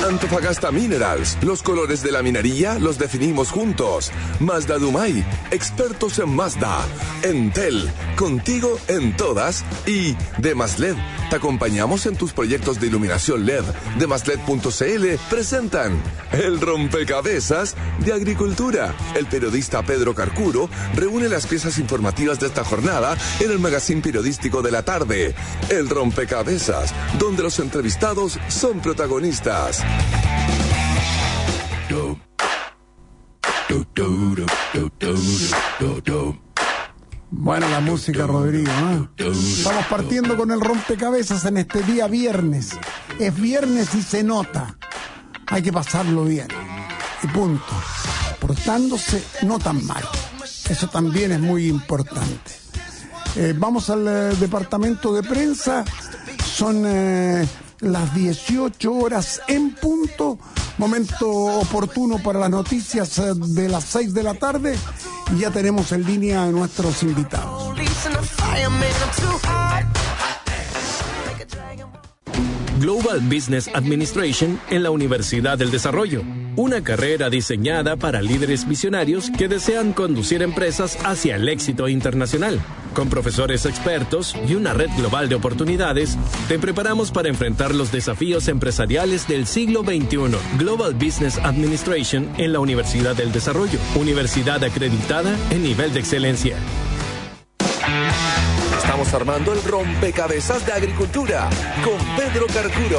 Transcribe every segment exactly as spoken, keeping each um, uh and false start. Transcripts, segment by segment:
Antofagasta Minerals, los colores de la minería los definimos juntos. Mazda Dumay, expertos en Mazda. Entel, contigo en todas. Y Demaslet, te acompañamos en tus proyectos de iluminación L E D. Demaslet punto c l presentan El Rompecabezas de Agricultura. El periodista Pedro Carcuro reúne las piezas informativas de esta jornada en el magazín periodístico de la tarde. El Rompecabezas, donde los entrevistados son protagonistas. Buena la música, Rodrigo, ¿eh? Estamos partiendo con el rompecabezas en este día viernes. Es viernes y se nota. Hay que pasarlo bien. Y punto. Portándose no tan mal. Eso también es muy importante. Eh, vamos al eh, departamento de prensa. Son eh, las dieciocho horas en punto. Momento oportuno para las noticias eh, de las seis de la tarde. Y ya tenemos en línea a nuestros invitados. Global Business Administration en la Universidad del Desarrollo. Una carrera diseñada para líderes visionarios que desean conducir empresas hacia el éxito internacional. Con profesores expertos y una red global de oportunidades, te preparamos para enfrentar los desafíos empresariales del siglo veintiuno. Global Business Administration en la Universidad del Desarrollo. Universidad acreditada en nivel de excelencia. Estamos armando el rompecabezas de agricultura con Pedro Carcuro.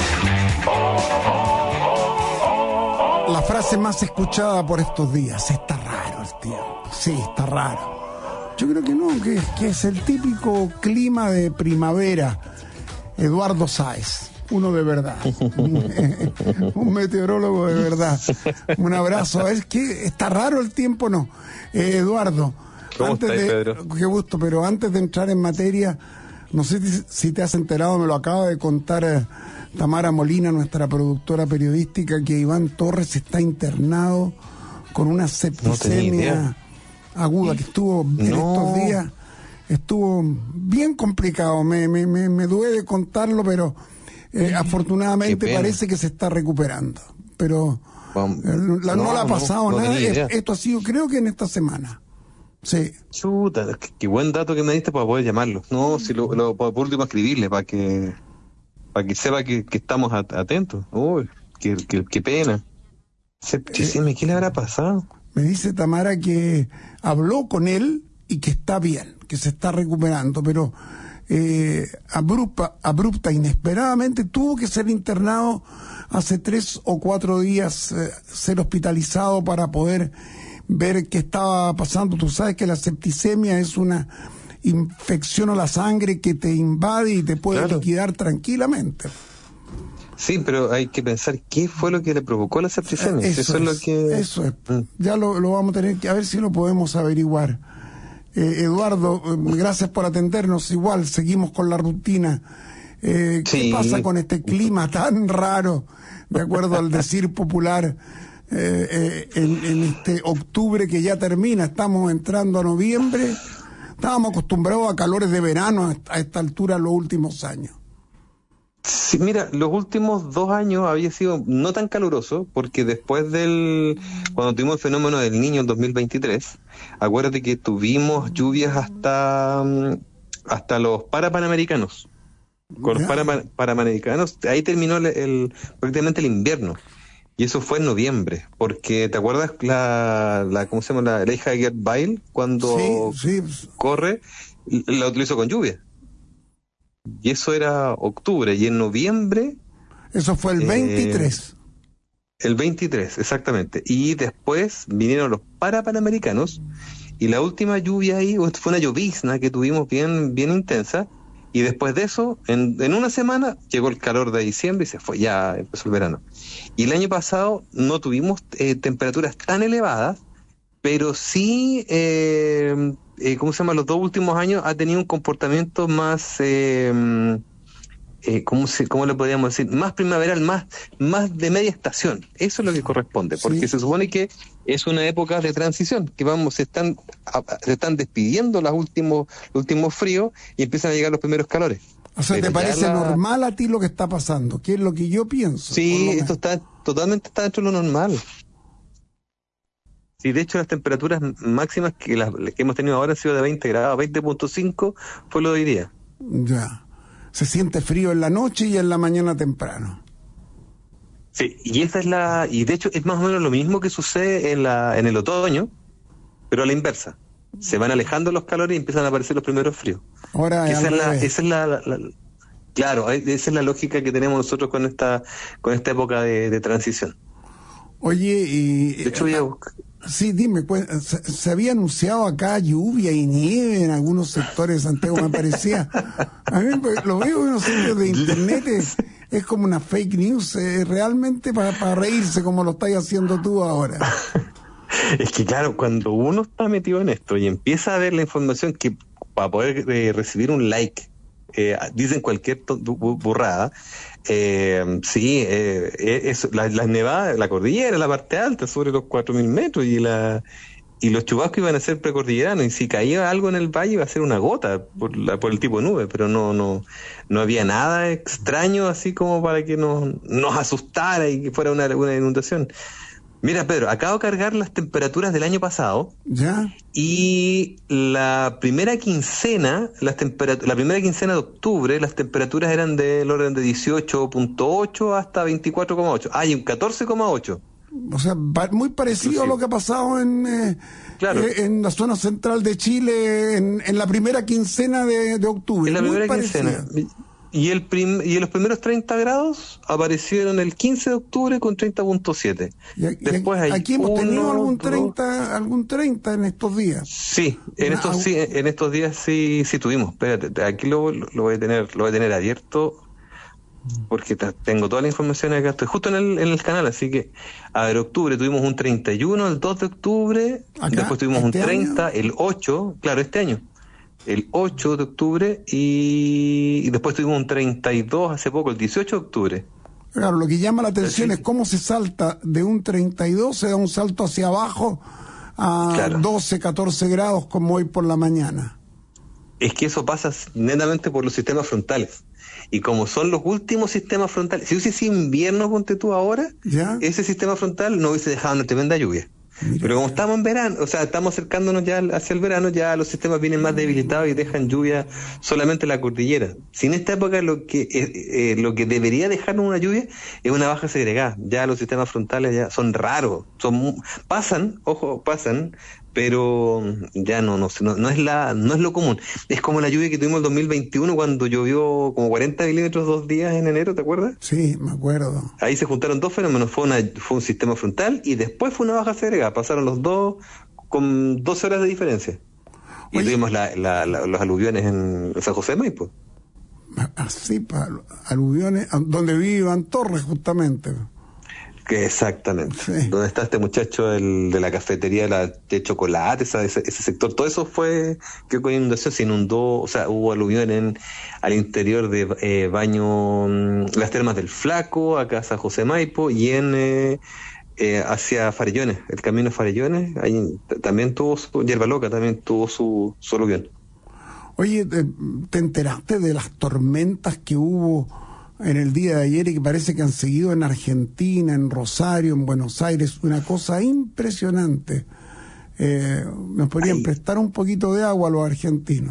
La frase más escuchada por estos días: está raro el tiempo. Sí, está raro. Yo creo que no, que, que es el típico clima de primavera. Eduardo Sáez, uno de verdad, un, un meteorólogo de verdad. Un abrazo. Es que está raro el tiempo, ¿no? Eh, Eduardo, ¿cómo antes estáis, de, Pedro? Qué gusto, pero antes de entrar en materia, no sé si te has enterado, me lo acaba de contar eh, Tamara Molina, nuestra productora periodística, que Iván Torres está internado con una septicemia no aguda, que estuvo en no. estos días, estuvo bien complicado, me, me, me, me duele contarlo, pero eh, afortunadamente parece que se está recuperando, pero Vamos. eh, la, no, no le ha pasado no, no nada, es, esto ha sido creo que en esta semana. Sí. Chuta, qué, qué buen dato que me diste para poder llamarlo. No, si lo, lo por último escribirle para que para que sepa que, que estamos atentos. Uy, qué, qué, qué pena. Septicemia, ¿qué le habrá pasado? Me dice Tamara que habló con él y que está bien, que se está recuperando, pero eh, abrupta, abrupta, inesperadamente tuvo que ser internado hace tres o cuatro días, eh, ser hospitalizado para poder ver qué estaba pasando. Tú sabes que la septicemia es una infección a la sangre que te invade y te puede claro. liquidar tranquilamente. Sí, pero hay que pensar qué fue lo que le provocó la septicemia. Eso, eso es, es lo que... Eso es. Ya lo, lo vamos a tener que... A ver si lo podemos averiguar. Eh, Eduardo, gracias por atendernos. Igual, seguimos con la rutina. Eh, ¿Qué sí. pasa con este clima tan raro, de acuerdo al decir popular, eh, eh, en, en este octubre que ya termina? Estamos entrando a noviembre. Estábamos acostumbrados a calores de verano a esta altura los últimos años. Sí, mira, los últimos dos años había sido no tan caluroso, porque después del, cuando tuvimos el fenómeno del Niño en dos mil veintitrés, acuérdate que tuvimos lluvias hasta, hasta los parapanamericanos. Con los para, parapanamericanos, ahí terminó el, el, prácticamente el invierno. Y eso fue en noviembre, porque ¿te acuerdas la, la ¿cómo se llama? La, la hija de Gert Byle, cuando sí, sí. corre, la utilizó con lluvia. Y eso era octubre, y en noviembre... Eso fue el veintitrés. Eh, el veintitrés, exactamente. Y después vinieron los parapanamericanos, y la última lluvia ahí fue una llovizna que tuvimos bien bien intensa, y después de eso, en, en una semana, llegó el calor de diciembre y se fue, ya empezó el verano. Y el año pasado no tuvimos eh, temperaturas tan elevadas, pero sí... Eh, Eh, ¿cómo se llama? Los dos últimos años ha tenido un comportamiento más, eh, eh, ¿cómo, se, ¿cómo le podríamos decir? Más primaveral, más, más de media estación. Eso es lo que corresponde, porque sí. se supone que es una época de transición, que vamos, se están, a, se están despidiendo los últimos, los últimos fríos y empiezan a llegar los primeros calores. O sea, ¿te parece la... normal a ti lo que está pasando? ¿Qué es lo que yo pienso? Sí, esto está totalmente está dentro de lo normal. Sí, de hecho las temperaturas máximas que, las, que hemos tenido ahora han sido de veinte grados, veinte punto cinco fue lo de hoy día. Ya. Se siente frío en la noche y en la mañana temprano. Sí, y esa es la, y de hecho es más o menos lo mismo que sucede en la, en el otoño, pero a la inversa. Se van alejando los calores y empiezan a aparecer los primeros fríos. Ahora esa, es la, esa es la, la, la, claro, esa es la lógica que tenemos nosotros con esta, con esta época de, de transición. Oye, y de hecho voy a buscar. Sí, dime, pues, se, se había anunciado acá lluvia y nieve en algunos sectores de Santiago, me parecía. A mí lo veo en los sitios de internet, es, es como una fake news, eh, realmente para, para reírse como lo estás haciendo tú ahora. Es que claro, cuando uno está metido en esto y empieza a ver la información que para poder eh, recibir un like, eh, dicen cualquier burrada, eh, sí, eh, es, la, la nevada, la cordillera, la parte alta, sobre los cuatro mil metros, y la y los chubascos iban a ser precordilleranos, y si caía algo en el valle iba a ser una gota por, la, por el tipo de nube, pero no no no había nada extraño así como para que nos, nos asustara y que fuera una, una inundación. Mira, Pedro, acabo de cargar las temperaturas del año pasado. ¿Ya? Y la primera quincena, las temperat- la primera quincena de octubre, las temperaturas eran del orden de dieciocho punto ocho hasta veinticuatro coma ocho. Ah, y un catorce coma ocho. O sea, muy parecido Inclusive. a lo que ha pasado en, eh, claro. eh, en la zona central de Chile en, en la primera quincena de, de octubre. En la muy primera parecida. quincena. Y, el prim- y los primeros treinta grados aparecieron el quince de octubre con treinta punto siete. Después hay Aquí hemos uno, tenido algún treinta, dos... algún treinta en estos días. Sí, en estos sí, en estos días sí sí tuvimos. Espérate, aquí lo, lo voy a tener lo voy a tener abierto porque tengo toda la información acá, estoy justo en el en el canal, así que a ver, octubre tuvimos un treinta y uno, el dos de octubre, ¿acá? Después tuvimos ¿Este un treinta, año? El ocho, claro, este año. El ocho de octubre y, y después tuvimos un treinta y dos hace poco, el dieciocho de octubre. Claro, lo que llama la atención es cómo se salta de un treinta y dos, se da un salto hacia abajo a claro. doce, catorce grados como hoy por la mañana. Es que eso pasa netamente por los sistemas frontales. Y como son los últimos sistemas frontales, si hubiese invierno, ponte tú ahora, ¿ya? Ese sistema frontal no hubiese dejado una tremenda lluvia. Mira. Pero como estamos en verano, o sea, estamos acercándonos ya hacia el verano, ya los sistemas vienen más debilitados y dejan lluvia solamente en la cordillera. Si en esta época lo que eh, eh, lo que debería dejarnos una lluvia es una baja segregada. Ya los sistemas frontales ya son raros, son pasan, ojo, pasan, pero ya no no, no no es la no es lo común. Es como la lluvia que tuvimos el dos mil veintiuno cuando llovió como cuarenta milímetros dos días en enero, ¿te acuerdas? Sí, me acuerdo. Ahí se juntaron dos fenómenos, fue una fue un sistema frontal y después fue una baja segregada, pasaron los dos con doce horas de diferencia. Y Oye, tuvimos la, la, la, los aluviones en San José de Maipo. Así, para aluviones, donde vive Iván Torres justamente. Que exactamente. Sí. Donde está este muchacho el, de la cafetería de, la, de chocolate, esa, ese, ese sector, todo eso fue que con inundación se inundó, o sea, hubo aluvión en, al interior de eh, Baño, las Termas del Flaco, acá San José Maipo, y en eh, eh, hacia Farellones, el camino a Farellones, ahí también tuvo su, Yerba Loca también tuvo su, su aluvión. Oye, ¿te, te enteraste de las tormentas que hubo en el día de ayer y que parece que han seguido en Argentina, en Rosario, en Buenos Aires? Una cosa impresionante. Eh, ¿Nos podrían Ay. prestar un poquito de agua a los argentinos?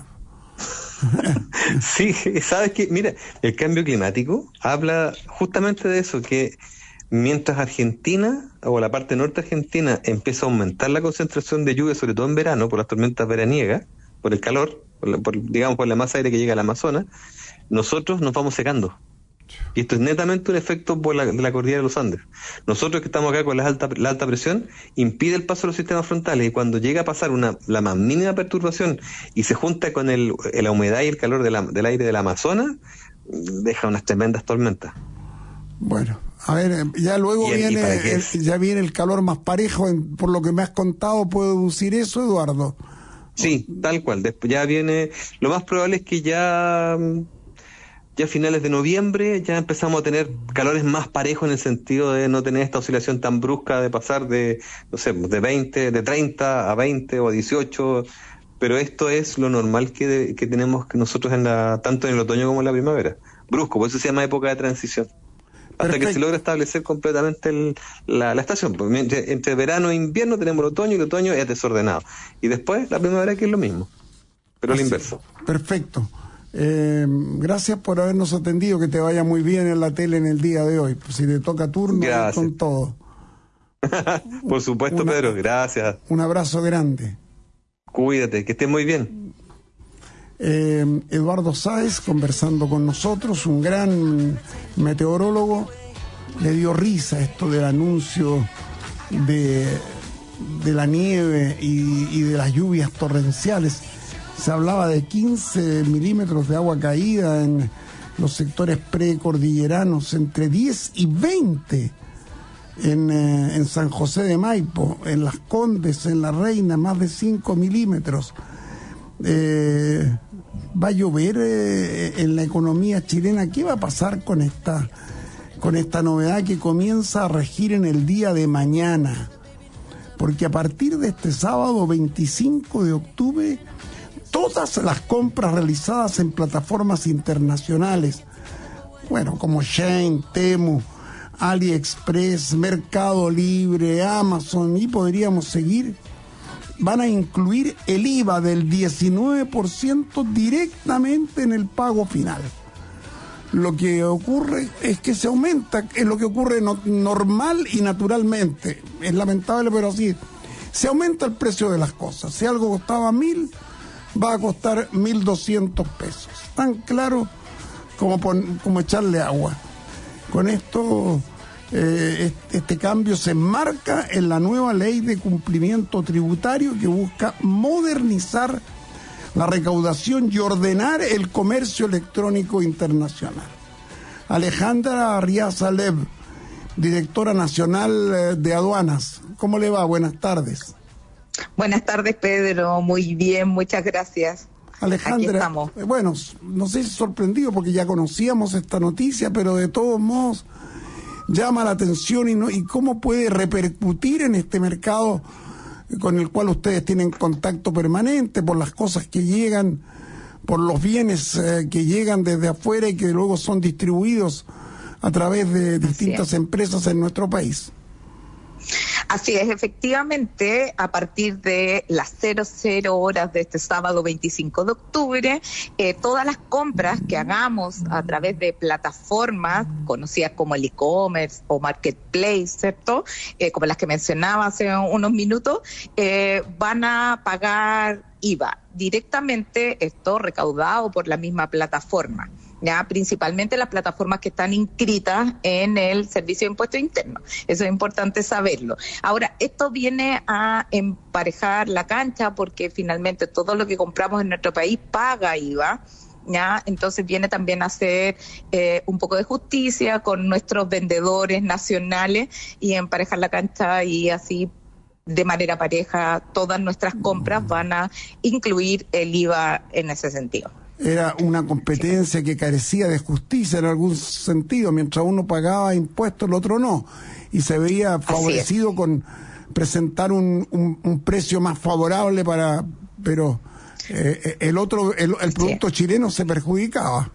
Sí, sabes que, mira, el cambio climático habla justamente de eso, que mientras Argentina, o la parte norte argentina, empieza a aumentar la concentración de lluvia, sobre todo en verano, por las tormentas veraniegas, por el calor, por la, por, digamos por la masa de aire que llega al Amazonas, nosotros nos vamos secando. Y esto es netamente un efecto por la, de la cordillera de los Andes. Nosotros que estamos acá con la alta, la alta presión, impide el paso de los sistemas frontales, y cuando llega a pasar una la más mínima perturbación y se junta con el, la humedad y el calor de la, del aire del Amazonas, deja unas tremendas tormentas. Bueno, a ver, ya luego y, viene y el, ya viene el calor más parejo, en, por lo que me has contado, ¿puedo deducir eso, Eduardo? Sí, tal cual. Después ya viene, lo más probable es que ya ya a finales de noviembre ya empezamos a tener calores más parejos, en el sentido de no tener esta oscilación tan brusca de pasar de, no sé, de veinte, de treinta a veinte o a dieciocho, pero esto es lo normal que, de, que tenemos que nosotros en la, tanto en el otoño como en la primavera. Brusco, por eso se llama época de transición. Hasta Perfecto. Que se logra establecer completamente el, la, la estación. Porque entre, entre verano e invierno tenemos el otoño y el otoño es desordenado. Y después la primavera, que es lo mismo, pero al inverso. Perfecto. Eh, gracias por habernos atendido, que te vaya muy bien en la tele en el día de hoy. Si te toca turno, con todo. Por supuesto, Una, Pedro, gracias. Un abrazo grande. Cuídate, que estés muy bien. Eh, Eduardo Sáez conversando con nosotros, un gran meteorólogo. Le dio risa esto del anuncio de, de la nieve y, y de las lluvias torrenciales. Se hablaba de quince milímetros de agua caída en los sectores precordilleranos, entre diez y veinte en, eh, en San José de Maipo, en Las Condes, en La Reina, más de cinco milímetros. Eh, va a llover eh, en la economía chilena. ¿Qué va a pasar con esta, con esta novedad que comienza a regir en el día de mañana? Porque a partir de este sábado veinticinco de octubre, todas las compras realizadas en plataformas internacionales, bueno, como Shein, Temu, AliExpress, Mercado Libre, Amazon, y podríamos seguir, van a incluir el I V A del diecinueve por ciento directamente en el pago final. Lo que ocurre es que se aumenta, es lo que ocurre no, normal y naturalmente. Es lamentable, pero así es. Se aumenta el precio de las cosas. Si algo costaba mil, va a costar mil doscientos pesos. Tan claro como, pon, como echarle agua. Con esto, eh, este cambio se enmarca en la nueva ley de cumplimiento tributario que busca modernizar la recaudación y ordenar el comercio electrónico internacional. Alejandra Arriaza Lev, directora nacional de aduanas. ¿Cómo le va? Buenas tardes. Buenas tardes, Pedro. Muy bien, muchas gracias. Alejandra, aquí estamos. Bueno, no sé si sorprendido porque ya conocíamos esta noticia, pero de todos modos llama la atención y, no, y cómo puede repercutir en este mercado con el cual ustedes tienen contacto permanente por las cosas que llegan, por los bienes eh, que llegan desde afuera y que luego son distribuidos a través de distintas empresas en nuestro país. Así es, efectivamente, a partir de las cero cero horas de este sábado veinticinco de octubre, eh, todas las compras que hagamos a través de plataformas conocidas como el e-commerce o marketplace, ¿cierto? Eh, como las que mencionaba hace unos minutos, eh, van a pagar I V A directamente, esto recaudado por la misma plataforma. Ya, principalmente las plataformas que están inscritas en el Servicio de Impuestos Internos. Eso es importante saberlo. Ahora, esto viene a emparejar la cancha porque finalmente todo lo que compramos en nuestro país paga I V A. ¿Ya? Entonces viene también a hacer eh, un poco de justicia con nuestros vendedores nacionales y emparejar la cancha y así de manera pareja todas nuestras compras van a incluir el I V A en ese sentido. Era una competencia que carecía de justicia en algún sentido, mientras uno pagaba impuestos, el otro no, y se veía favorecido con presentar un, un, un precio más favorable para, pero eh, el otro, el, el producto chileno se perjudicaba.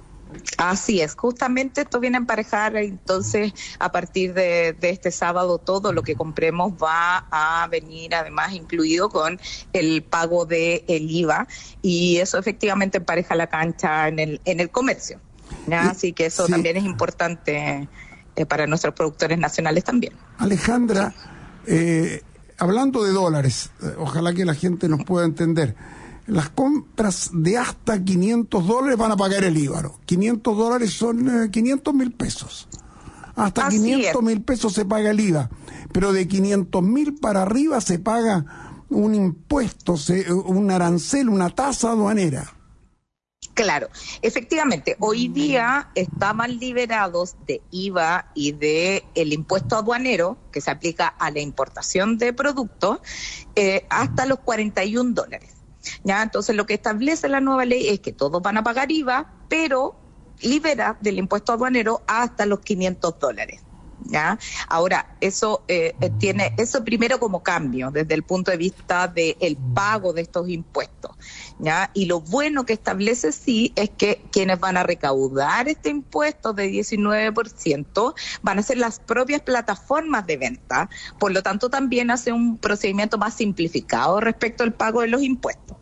Así es, justamente esto viene a emparejar, entonces a partir de, de este sábado todo lo que compremos va a venir además incluido con el pago de el I V A y eso efectivamente empareja la cancha en el en el comercio, ¿ya? Así que eso sí. También es importante eh, para nuestros productores nacionales también. Alejandra, eh, hablando de dólares, eh, ojalá que la gente nos pueda entender. Las compras de hasta quinientos dólares van a pagar el I V A. quinientos dólares son eh, quinientos mil pesos. Hasta Así quinientos mil pesos se paga el I V A. Pero de quinientos mil para arriba se paga un impuesto, se, un arancel, una tasa aduanera. Claro, efectivamente, hoy día estaban liberados de I V A y de el impuesto aduanero que se aplica a la importación de productos eh, hasta los cuarenta y un dólares. Ya, entonces lo que establece la nueva ley es que todos van a pagar I V A, pero libera del impuesto aduanero hasta los quinientos dólares. ¿ya? Ahora, eso eh, tiene eso primero como cambio desde el punto de vista del pago de estos impuestos, ¿ya? Y lo bueno que establece sí es que quienes van a recaudar este impuesto de diecinueve por ciento van a ser las propias plataformas de venta, por lo tanto también hace un procedimiento más simplificado respecto al pago de los impuestos.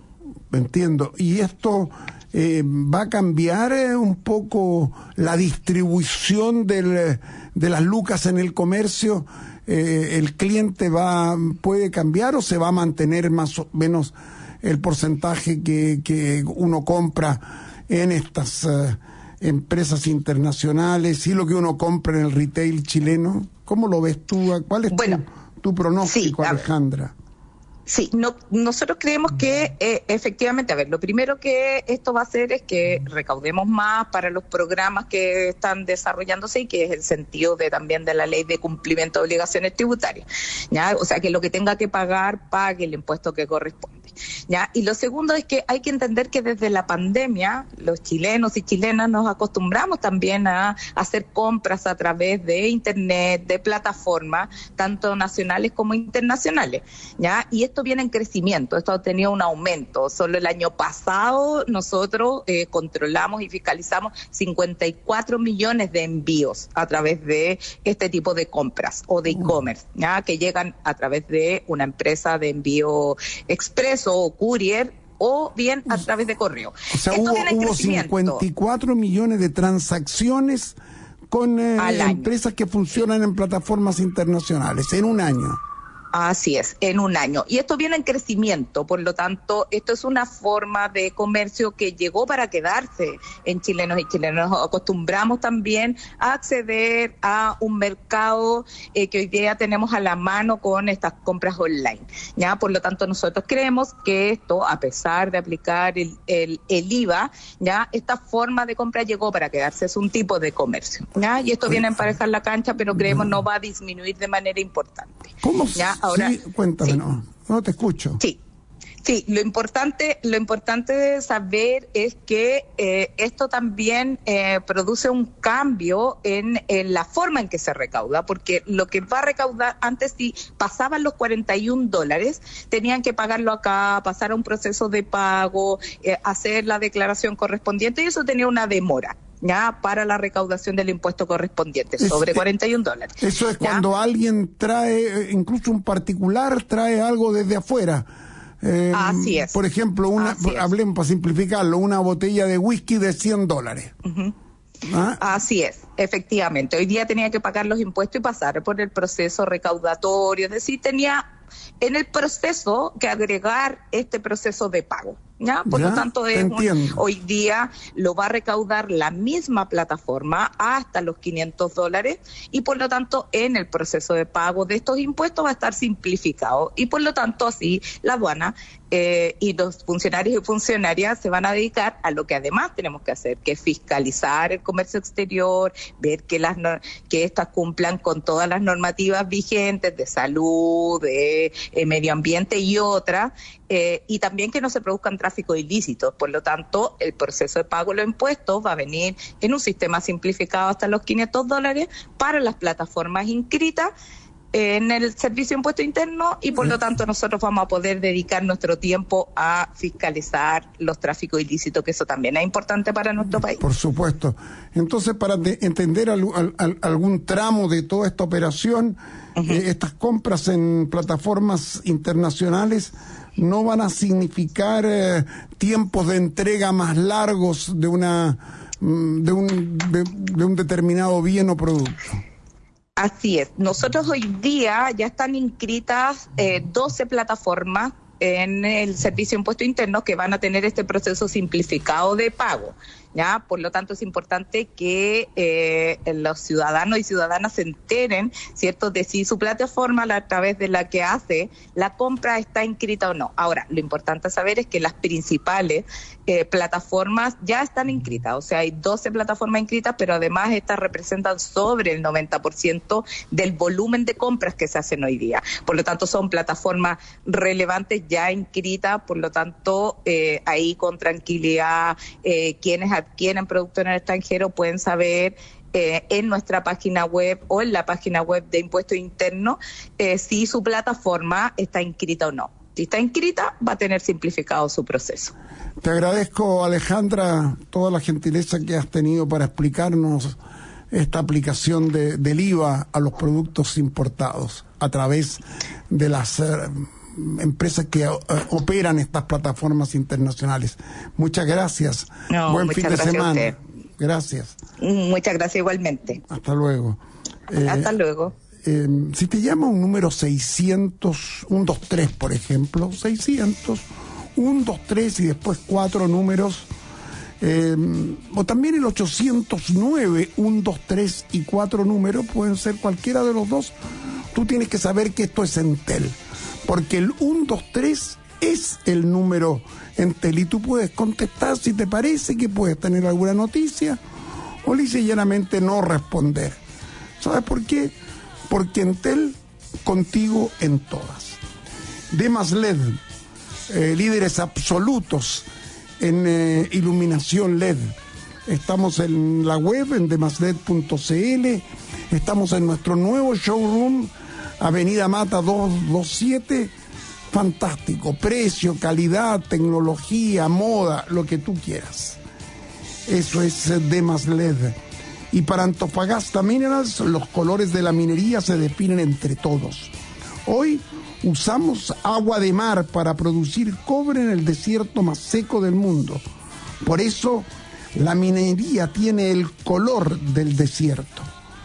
Entiendo. ¿Y esto eh, va a cambiar eh, un poco la distribución del, de las lucas en el comercio? Eh, ¿El cliente va puede cambiar o se va a mantener más o menos el porcentaje que, que uno compra en estas uh, empresas internacionales y lo que uno compra en el retail chileno? ¿Cómo lo ves tú? ¿Cuál es bueno, tu, tu pronóstico, sí, Alejandra? Sí, no, nosotros creemos que eh, efectivamente, a ver, lo primero que esto va a hacer es que recaudemos más para los programas que están desarrollándose y que es el sentido de también de la ley de cumplimiento de obligaciones tributarias, ¿ya? O sea, que lo que tenga que pagar, pague el impuesto que corresponde, ¿ya? Y lo segundo es que hay que entender que desde la pandemia los chilenos y chilenas nos acostumbramos también a hacer compras a través de internet, de plataformas, tanto nacionales como internacionales, ¿ya? Y esto viene en crecimiento, esto ha tenido un aumento. Solo el año pasado nosotros eh, controlamos y fiscalizamos cincuenta y cuatro millones de envíos a través de este tipo de compras o de e-commerce, ¿ya? Que llegan a través de una empresa de envío expreso o courier o bien a través de correo. O sea, hubo, hubo cincuenta y cuatro millones de transacciones con eh, empresas que funcionan en plataformas internacionales en un año. Así es, en un año. Y esto viene en crecimiento, por lo tanto, esto es una forma de comercio que llegó para quedarse en chilenos y chilenas. Nos acostumbramos también a acceder a un mercado eh, que hoy día tenemos a la mano con estas compras online, ¿ya? Por lo tanto, nosotros creemos que esto, a pesar de aplicar el, el, el I V A, ¿ya? Esta forma de compra llegó para quedarse, es un tipo de comercio, ¿ya? Y esto viene a emparejar la cancha, pero creemos no va a disminuir de manera importante. ¿Cómo? ¿Ya? Ahora, sí, cuéntame, sí. no, no te escucho. Sí, sí, lo importante, lo importante de saber es que eh, esto también eh, produce un cambio en, en la forma en que se recauda, porque lo que va a recaudar, antes si pasaban los cuarenta y un dólares, tenían que pagarlo acá, pasar a un proceso de pago, eh, hacer la declaración correspondiente, y eso tenía una demora, ya, para la recaudación del impuesto correspondiente, es, sobre cuarenta y un dólares. Eso es ¿ya? Cuando alguien trae, incluso un particular trae algo desde afuera. Eh, Así es. Por ejemplo, una, hablemos para simplificarlo, una botella de whisky de cien dólares. Uh-huh. ¿Ah? Así es, efectivamente. Hoy día tenía que pagar los impuestos y pasar por el proceso recaudatorio, es decir, tenía en el proceso que agregar este proceso de pago, ¿ya? Por ya, lo tanto, es un, hoy día lo va a recaudar la misma plataforma hasta los quinientos dólares y por lo tanto en el proceso de pago de estos impuestos va a estar simplificado y por lo tanto así la aduana eh, y los funcionarios y funcionarias se van a dedicar a lo que además tenemos que hacer, que es fiscalizar el comercio exterior, ver que las que estas cumplan con todas las normativas vigentes de salud, de eh, medio ambiente y otras, eh, y también que no se produzcan tráficos ilícitos. Por lo tanto, el proceso de pago de los impuestos va a venir en un sistema simplificado hasta los quinientos dólares para las plataformas inscritas en el Servicio de Impuesto Interno y por lo tanto nosotros vamos a poder dedicar nuestro tiempo a fiscalizar los tráficos ilícitos, que eso también es importante para nuestro país. Por supuesto. Entonces, para de, entender al, al, al, algún tramo de toda esta operación, uh-huh. eh, estas compras en plataformas internacionales no van a significar eh, tiempos de entrega más largos de una de un, de, de un determinado bien o producto. Así es. Nosotros hoy día ya están inscritas eh, doce plataformas en el Servicio de Impuesto Interno que van a tener este proceso simplificado de pago, ¿ya? Por lo tanto, es importante que eh, los ciudadanos y ciudadanas se enteren, ¿cierto?, de si su plataforma a través de la que hace la compra está inscrita o no. Ahora, lo importante saber es que las principales eh, plataformas ya están inscritas, o sea, hay doce plataformas inscritas, pero además estas representan sobre el noventa por ciento del volumen de compras que se hacen hoy día. Por lo tanto, son plataformas relevantes ya inscritas, por lo tanto, eh, ahí con tranquilidad, eh, quienes adquieren productos en el extranjero pueden saber eh, en nuestra página web o en la página web de Impuesto Interno eh, si su plataforma está inscrita o no. Si está inscrita, va a tener simplificado su proceso. Te agradezco, Alejandra, toda la gentileza que has tenido para explicarnos esta aplicación de, del I V A a los productos importados a través de las eh, empresas que eh, operan estas plataformas internacionales. Muchas gracias. No, Buen fin de semana. A gracias. Muchas gracias igualmente. Hasta luego. Eh, Hasta luego. Eh, si te llama un número seiscientos, un dos tres, por ejemplo, seiscientos, un dos tres y después cuatro números, eh, o también el ochocientos nueve, un dos tres y cuatro números, pueden ser cualquiera de los dos, tú tienes que saber que esto es Entel, porque el ciento veintitrés es el número Entel y tú puedes contestar si te parece que puedes tener alguna noticia o lisa y llanamente no responder. ¿Sabes por qué? Porque Entel, contigo en todas. Demas L E D, eh, líderes absolutos en eh, iluminación L E D. Estamos en la web, en demasled punto c l. Estamos en nuestro nuevo showroom, Avenida Mata doscientos veintisiete. Fantástico. Precio, calidad, tecnología, moda, lo que tú quieras. Eso es eh, Demas L E D. Y para Antofagasta Minerals, los colores de la minería se definen entre todos. Hoy usamos agua de mar para producir cobre en el desierto más seco del mundo. Por eso, la minería tiene el color del desierto.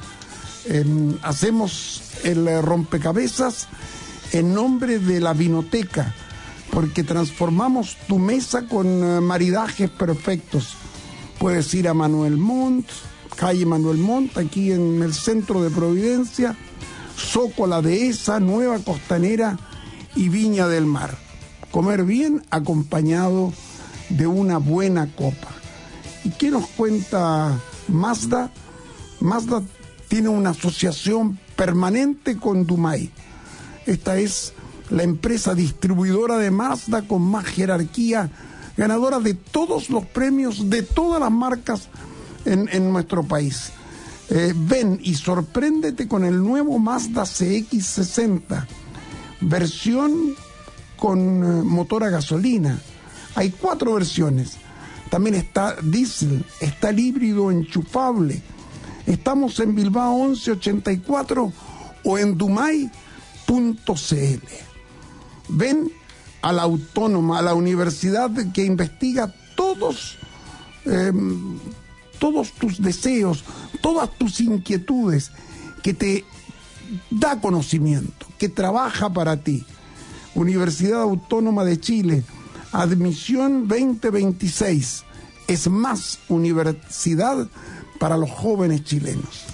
Eh, hacemos el rompecabezas en nombre de la Vinoteca, porque transformamos tu mesa con uh, maridajes perfectos. Puedes ir a Manuel Montt, calle Manuel Montt, aquí en el centro de Providencia, Zoco La Dehesa, Nueva Costanera y Viña del Mar. Comer bien acompañado de una buena copa. ¿Y qué nos cuenta Mazda? Mazda tiene una asociación permanente con Dumay. Esta es la empresa distribuidora de Mazda con más jerarquía, ganadora de todos los premios de todas las marcas En, en nuestro país. Eh, ven y sorpréndete con el nuevo Mazda C X sesenta, versión con eh, motor a gasolina. Hay cuatro versiones. También está diésel, está el híbrido enchufable. Estamos en Bilbao once ochenta y cuatro o en dumay punto c l. Ven a la Autónoma, a la universidad que investiga todos eh, todos tus deseos, todas tus inquietudes, que te da conocimiento, que trabaja para ti. Universidad Autónoma de Chile, admisión veinte veintiséis, es más universidad para los jóvenes chilenos.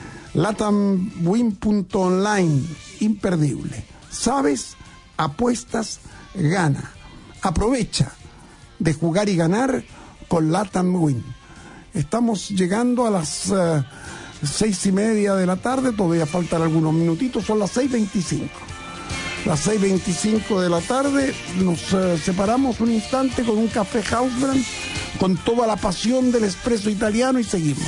latamwin punto online, imperdible. ¿Sabes? Apuestas, gana. Aprovecha de jugar y ganar con LatamWin. Estamos llegando a las uh, seis y media de la tarde, todavía faltan algunos minutitos, son las seis veinticinco. Las seis veinticinco de la tarde, nos uh, separamos un instante con un café Hausbrand, con toda la pasión del espresso italiano y seguimos.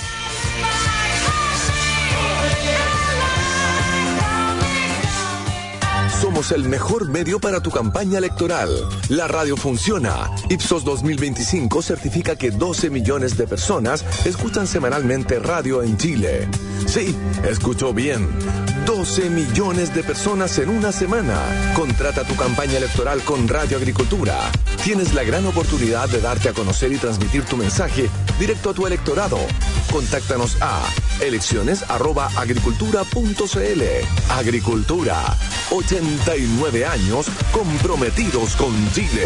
Somos el mejor medio para tu campaña electoral. La radio funciona. Ipsos dos mil veinticinco certifica que doce millones de personas escuchan semanalmente radio en Chile. Sí, escuchó bien. doce millones de personas en una semana. Contrata tu campaña electoral con Radio Agricultura. Tienes la gran oportunidad de darte a conocer y transmitir tu mensaje directo a tu electorado. Contáctanos a elecciones arroba agricultura punto c l. Agricultura, ochenta y nueve años comprometidos con Chile.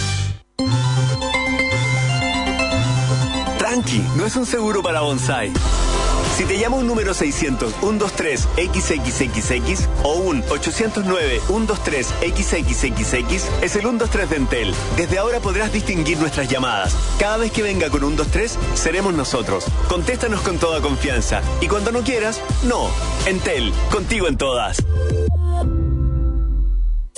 Tranqui, no es un seguro para bonsai. Si te llama un número seiscientos, ciento veintitrés, equis equis equis equis o un ochocientos nueve, ciento veintitrés, equis equis equis equis, es el ciento veintitrés de Entel. Desde ahora podrás distinguir nuestras llamadas. Cada vez que venga con ciento veintitrés, seremos nosotros. Contéstanos con toda confianza. Y cuando no quieras, no. Entel, contigo en todas.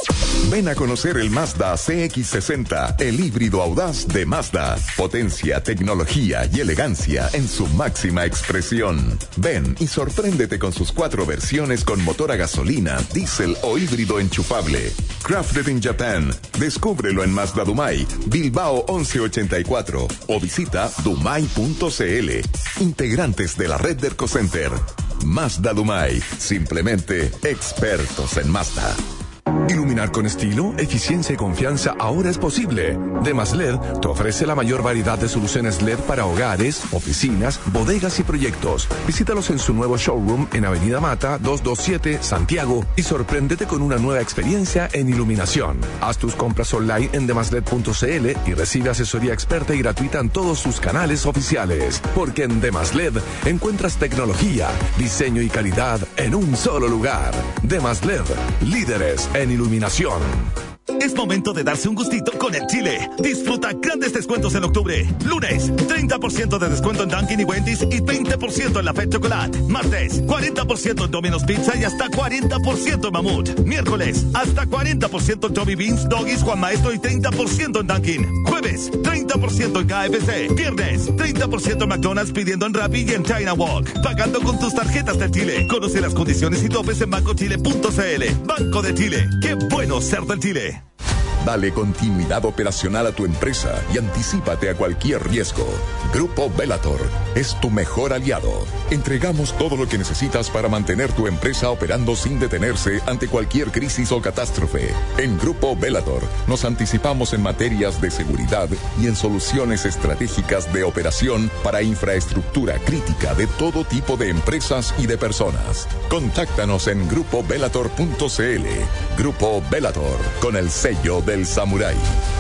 Ven a conocer el Mazda C X sesenta, el híbrido audaz de Mazda. Potencia, tecnología y elegancia en su máxima expresión. Ven y sorpréndete con sus cuatro versiones con motor a gasolina, diésel o híbrido enchufable. Crafted in Japan. Descúbrelo en Mazda Dumai, Bilbao once ochenta y cuatro o visita dumai punto cl. Integrantes de la red de ErcoCenter. Mazda Dumai. Simplemente expertos en Mazda. Iluminar con estilo, eficiencia y confianza ahora es posible. Demas L E D te ofrece la mayor variedad de soluciones L E D para hogares, oficinas, bodegas y proyectos. Visítalos en su nuevo showroom en Avenida Mata doscientos veintisiete, Santiago, y sorpréndete con una nueva experiencia en iluminación. Haz tus compras online en demasled punto cl y recibe asesoría experta y gratuita en todos sus canales oficiales. Porque en Demas L E D encuentras tecnología, diseño y calidad en un solo lugar. Demas L E D, líderes en iluminación. Es momento de darse un gustito con el Chile. Disfruta grandes descuentos en octubre. Lunes, treinta por ciento de descuento en Dunkin' y Wendy's y veinte por ciento en la Fête Chocolate. Martes, cuarenta por ciento en Domino's Pizza y hasta cuarenta por ciento en Mamut. Miércoles, hasta cuarenta por ciento en Tommy Beans, Doggies, Juan Maestro y treinta por ciento en Dunkin'. Jueves, treinta por ciento en K F C. Viernes, treinta por ciento en McDonald's pidiendo en Rappi y en China Walk. Pagando con tus tarjetas del Chile. Conoce las condiciones y topes en banco chile punto cl. Banco de Chile. Qué bueno ser del Chile. Dale continuidad operacional a tu empresa y anticípate a cualquier riesgo. Grupo Bellator es tu mejor aliado. Entregamos todo lo que necesitas para mantener tu empresa operando sin detenerse ante cualquier crisis o catástrofe. En Grupo Bellator nos anticipamos en materias de seguridad y en soluciones estratégicas de operación para infraestructura crítica de todo tipo de empresas y de personas. Contáctanos en grupo bellator punto cl. Grupo Bellator, con el sello de del samurái.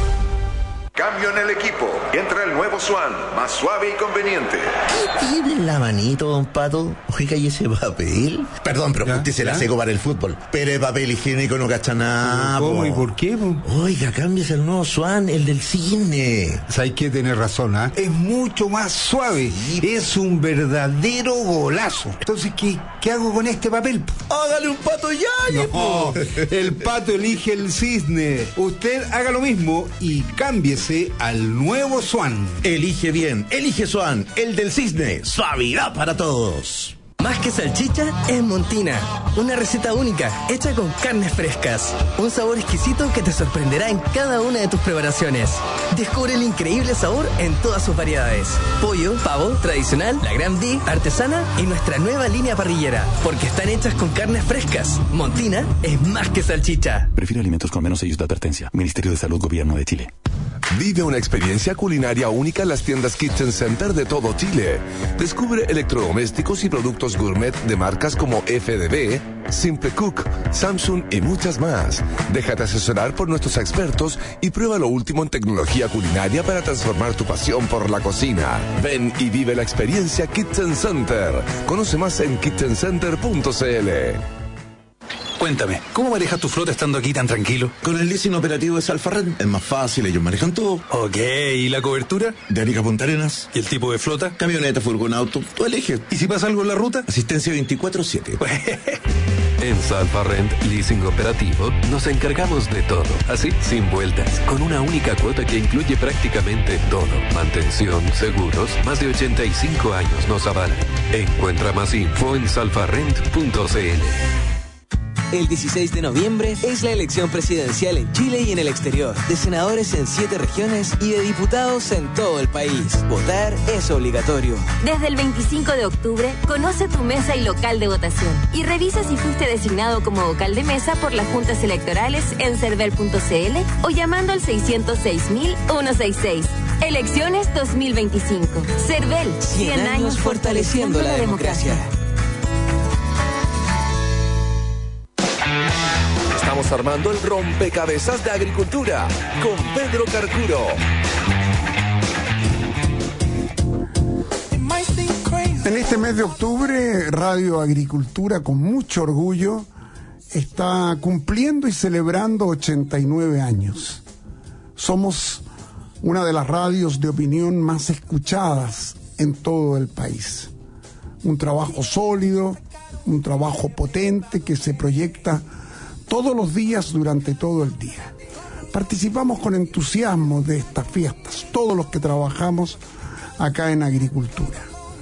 Cambio en el equipo. Entra el nuevo Swan, más suave y conveniente. ¿Qué tiene en la manito, don Pato? Oiga, ¿y ese papel? Perdón, pero usted se la seco para el fútbol. Pero el papel higiénico no cacha nada. ¿Cómo y por qué, po? Oiga, cámbiese el nuevo Swan, el del cine. ¿Sabes qué? Tiene razón, ¿ah? ¿eh? Es mucho más suave. Sí. Es un verdadero golazo. Entonces, ¿qué, qué hago con este papel? Hágale un Pato Yaya, no, po. El Pato elige el cisne. Usted haga lo mismo y cámbiese al nuevo Swan. Elige bien, elige Swan, el del cisne. Suavidad para todos. Más que salchicha, es Montina. Una receta única, hecha con carnes frescas. Un sabor exquisito que te sorprenderá en cada una de tus preparaciones. Descubre el increíble sabor en todas sus variedades. Pollo, pavo, tradicional, la Gran D, artesana y nuestra nueva línea parrillera. Porque están hechas con carnes frescas. Montina es más que salchicha. Prefiere alimentos con menos sellos de advertencia. Ministerio de Salud, Gobierno de Chile. Vive una experiencia culinaria única en las tiendas Kitchen Center de todo Chile. Descubre electrodomésticos y productos gourmet de marcas como F D B, Simple Cook, Samsung y muchas más. Déjate asesorar por nuestros expertos y prueba lo último en tecnología culinaria para transformar tu pasión por la cocina. Ven y vive la experiencia Kitchen Center. Conoce más en kitchen center punto cl. Cuéntame, ¿cómo manejas tu flota estando aquí tan tranquilo? Con el leasing operativo de Salfarren es más fácil, ellos manejan todo. Ok, ¿y la cobertura? De Arica a Punta Arenas. ¿Y el tipo de flota? Camioneta, furgón, auto, tú eliges. ¿Y si pasa algo en la ruta? Asistencia veinticuatro siete. En Salfarrent Leasing Operativo nos encargamos de todo, así, sin vueltas, con una única cuota que incluye prácticamente todo. Mantención, seguros, más de ochenta y cinco años nos avalan. Encuentra más info en salfarrent punto cl. El dieciséis de noviembre es la elección presidencial en Chile y en el exterior, de senadores en siete regiones y de diputados en todo el país. Votar es obligatorio. Desde el veinticinco de octubre, conoce tu mesa y local de votación y revisa si fuiste designado como vocal de mesa por las juntas electorales en cervel punto cl o llamando al seiscientos seis mil ciento sesenta y seis. Elecciones dos mil veinticinco. Cervel, cien años fortaleciendo la democracia. Estamos armando el rompecabezas de agricultura con Pedro Carcuro. En este mes de octubre, Radio Agricultura, con mucho orgullo, está cumpliendo y celebrando ochenta y nueve años. Somos una de las radios de opinión más escuchadas en todo el país. Un trabajo sólido, un trabajo potente que se proyecta todos los días durante todo el día. Participamos con entusiasmo de estas fiestas, todos los que trabajamos acá en agricultura.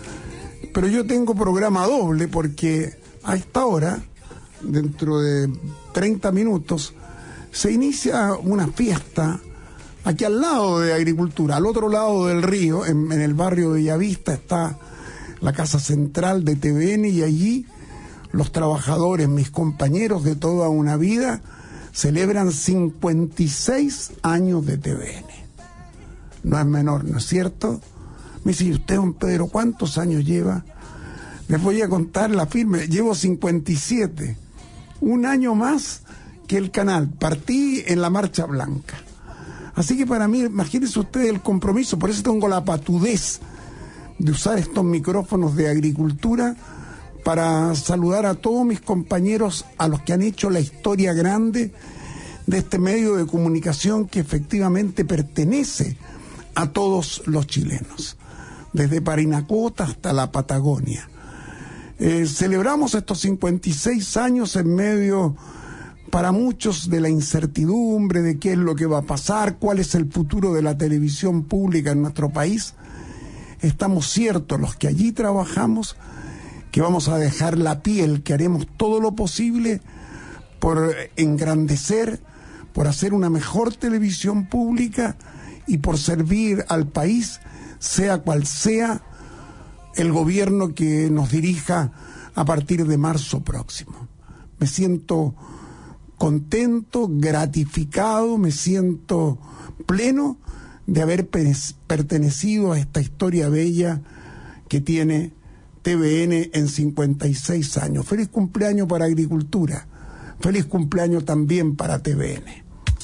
Pero yo tengo programa doble porque a esta hora, dentro de treinta minutos, se inicia una fiesta aquí al lado de agricultura, al otro lado del río, en, en el barrio de Bellavista, está la casa central de T V N y allí los trabajadores, mis compañeros de toda una vida, celebran cincuenta y seis años de T V N. No es menor, ¿no es cierto? Me dice, ¿y usted, don Pedro, cuántos años lleva? Les voy a contar la firme, llevo cincuenta y siete, un año más que el canal. Partí en la Marcha Blanca. Así que para mí, imagínense ustedes el compromiso, por eso tengo la patudez de usar estos micrófonos de agricultura para saludar a todos mis compañeros, a los que han hecho la historia grande de este medio de comunicación que efectivamente pertenece a todos los chilenos, desde Parinacota hasta la Patagonia. Eh, celebramos estos cincuenta y seis años en medio, para muchos, de la incertidumbre de qué es lo que va a pasar, cuál es el futuro de la televisión pública en nuestro país. Estamos ciertos, los que allí trabajamos, que vamos a dejar la piel, que haremos todo lo posible por engrandecer, por hacer una mejor televisión pública y por servir al país, sea cual sea el gobierno que nos dirija a partir de marzo próximo. Me siento contento, gratificado, me siento pleno de haber pertenecido a esta historia bella que tiene T V N en cincuenta y seis años. Feliz cumpleaños para Agricultura, feliz cumpleaños también para T V N.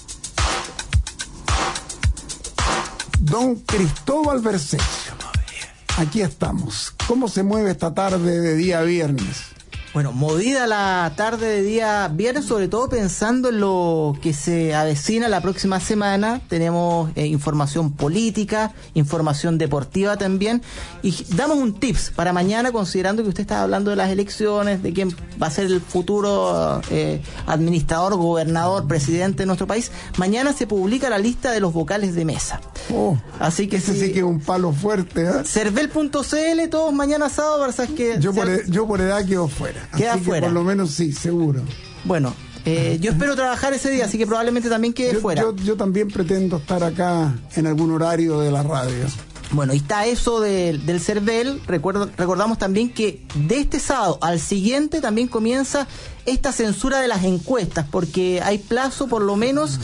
Don Cristóbal Bercesio, aquí estamos. ¿Cómo se mueve esta tarde de día viernes? Bueno, movida la tarde de día viernes, sobre todo pensando en lo que se avecina la próxima semana. Tenemos eh, información política, información deportiva también, y damos un tips para mañana, considerando que usted estaba hablando de las elecciones, de quién va a ser el futuro eh, administrador, gobernador, presidente de nuestro país. Mañana se publica la lista de los vocales de mesa. Oh, así que ese sí, sí que es un palo fuerte, ¿eh? Cervel punto c l, todos mañana sábado, ¿verdad? Que yo, por, Cer... yo por edad quedo fuera. Queda así fuera. Que por lo menos sí, seguro. Bueno, eh, yo espero trabajar ese día, así que probablemente también quede yo, fuera. Yo, yo también pretendo estar acá en algún horario de la radio. Bueno, y está eso de, del Cervel. Recuerdo, recordamos también que de este sábado al siguiente también comienza esta censura de las encuestas, porque hay plazo por lo menos.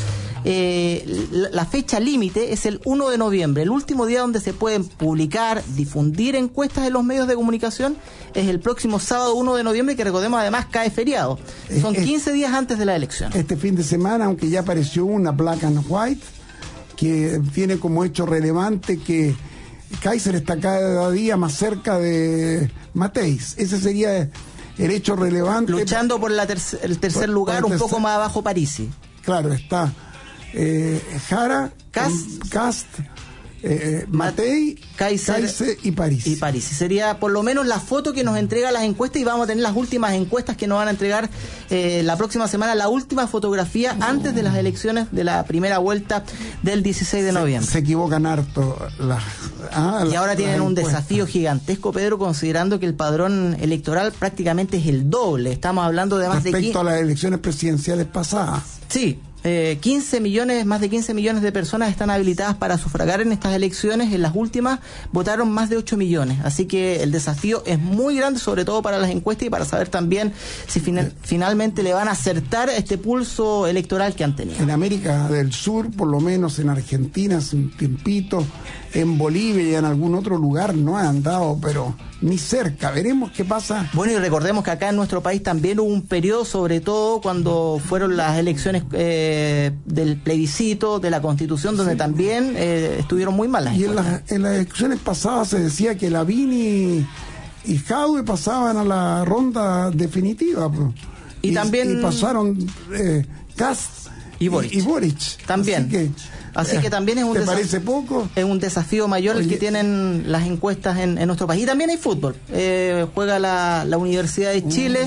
Eh, la, la fecha límite es el uno de noviembre, el último día donde se pueden publicar, difundir encuestas en los medios de comunicación es el próximo sábado uno de noviembre, que recordemos además cae feriado. Son quince días antes de la elección. Este fin de semana, aunque ya apareció una Black and White que tiene como hecho relevante que Kaiser está cada día más cerca de Mateis. Ese sería el hecho relevante. Luchando por la terc- el tercer por, lugar, por el un tercer... poco más abajo Parisi. Claro, está Eh, Jara, Cast, Cast eh, Matei, Kaiser, Kaiser y París. Y París. Sería por lo menos la foto que nos entrega las encuestas, y vamos a tener las últimas encuestas que nos van a entregar eh, la próxima semana, la última fotografía antes de las elecciones de la primera vuelta del dieciséis de noviembre. Se, se equivocan harto. Las, ah, y ahora tienen un desafío gigantesco, Pedro, considerando que el padrón electoral prácticamente es el doble. Estamos hablando de más respecto de... Respecto a las elecciones presidenciales pasadas. Sí. Eh, quince millones, más de quince millones de personas están habilitadas para sufragar en estas elecciones. En las últimas votaron más de ocho millones. Así que el desafío es muy grande, sobre todo para las encuestas y para saber también si final, finalmente le van a acertar este pulso electoral que han tenido. En América del Sur, por lo menos en Argentina, hace un tiempito, en Bolivia y en algún otro lugar no han dado, pero ni cerca. Veremos qué pasa. Bueno, y recordemos que acá en nuestro país también hubo un periodo, sobre todo cuando fueron las elecciones eh, del plebiscito, de la Constitución, donde sí. también eh, estuvieron muy malas. Y en, la, en las elecciones pasadas se decía que Lavín y, y Jadwe pasaban a la ronda definitiva. Bro. Y, y también... Y pasaron eh, Kast y Boric. Y, y Boric. También. Así que, Así que también es un, ¿te desaf- parece poco? Es un desafío mayor Oye. el que tienen las encuestas en, en nuestro país. Y también hay fútbol. Eh, juega la, la Universidad de Chile. Uh.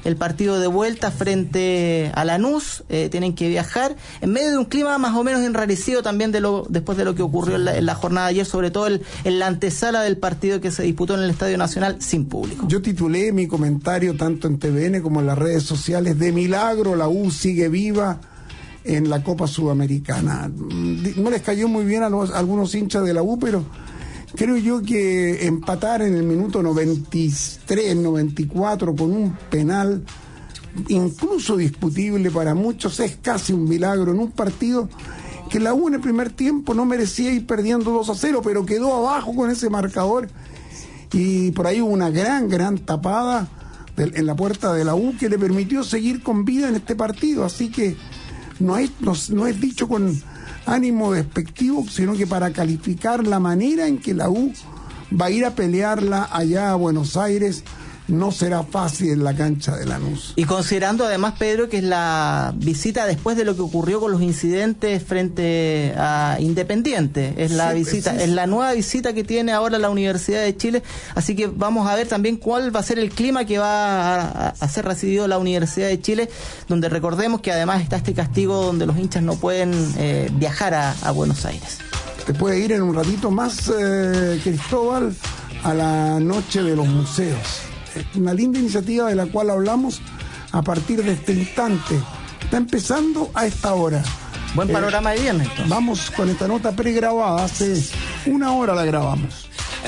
el partido de vuelta frente a Lanús, eh, tienen que viajar en medio de un clima más o menos enrarecido también de lo, después de lo que ocurrió en la, en la jornada de ayer, sobre todo el, en la antesala del partido que se disputó en el Estadio Nacional sin público. Yo titulé mi comentario tanto en T V N como en las redes sociales: de milagro la U sigue viva en la Copa Sudamericana. No les cayó muy bien a, los, a algunos hinchas de la U, pero creo yo que empatar en el minuto noventa y tres, noventa y cuatro con un penal incluso discutible para muchos es casi un milagro en un partido que la U en el primer tiempo no merecía ir perdiendo dos a cero, pero quedó abajo con ese marcador, y por ahí hubo una gran, gran tapada de, en la puerta de la U que le permitió seguir con vida en este partido. Así que no es, no, no es dicho con ánimo despectivo, sino que para calificar la manera en que la U va a ir a pelearla allá a Buenos Aires. No será fácil en la cancha de Lanús. Y considerando además, Pedro, que es la visita después de lo que ocurrió con los incidentes frente a Independiente, es la sí, visita, sí. es la nueva visita que tiene ahora la Universidad de Chile, así que vamos a ver también cuál va a ser el clima que va a, a ser recibido la Universidad de Chile, donde recordemos que además está este castigo donde los hinchas no pueden eh, viajar a, a Buenos Aires. Te puede ir en un ratito más, eh, Cristóbal, a la noche de los museos. Una linda iniciativa de la cual hablamos a partir de este instante. Está empezando a esta hora. Buen panorama eh, de viernes. Entonces. Vamos con esta nota pregrabada. Hace una hora la grabamos.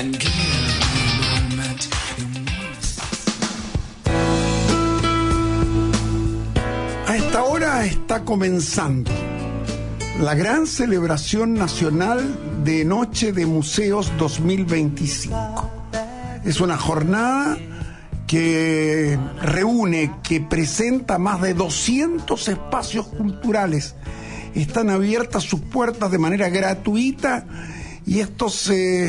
A esta hora está comenzando la gran celebración nacional de Noche de Museos dos mil veinticinco. Es una jornada que reúne, que presenta más de doscientos espacios culturales. Están abiertas sus puertas de manera gratuita y esto se,